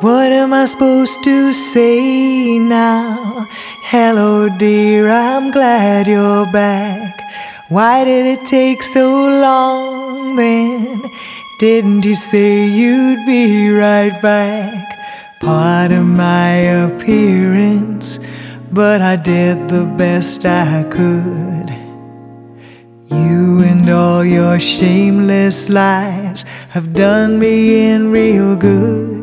What am I supposed to say now? Hello dear, I'm glad you're back. Why did it take so long then? Didn't you say you'd be right back? Pardon my appearance, but I did the best I could. You and all your shameless lies have done me in real good.